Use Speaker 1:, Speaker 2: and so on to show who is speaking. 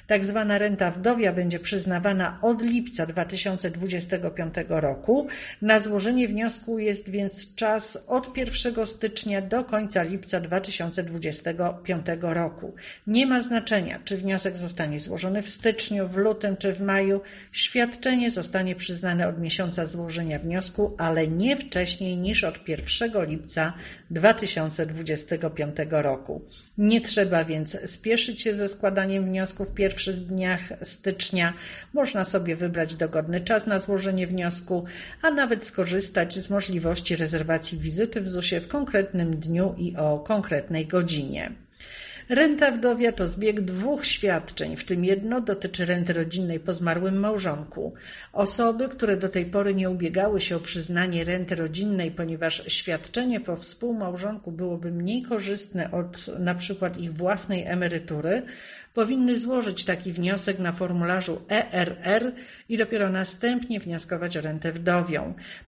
Speaker 1: Tak zwana renta wdowia będzie przyznawana od lipca 2025 roku. Na złożenie wniosku jest więc czas od 1 stycznia do końca lipca 2025 roku. Nie ma znaczenia, czy wniosek zostanie złożony w styczniu, w lutym czy w maju. Świadczenie zostanie przyznane od miesiąca złożenia wniosku, ale nie wcześniej niż od 1 lipca 2025 roku. Nie trzeba więc spieszyć się ze składaniem wniosku w pierwszych dniach stycznia. Można sobie wybrać dogodny czas na złożenie wniosku, a nawet skorzystać z możliwości rezerwacji wizyty w ZUS-ie w konkretnym dniu i o konkretnej godzinie. Renta wdowia to zbieg 2 świadczeń, w tym jedno dotyczy renty rodzinnej po zmarłym małżonku. Osoby, które do tej pory nie ubiegały się o przyznanie renty rodzinnej, ponieważ świadczenie po współmałżonku byłoby mniej korzystne od np. ich własnej emerytury, powinny złożyć taki wniosek na formularzu ERR i dopiero następnie wnioskować o rentę wdowią.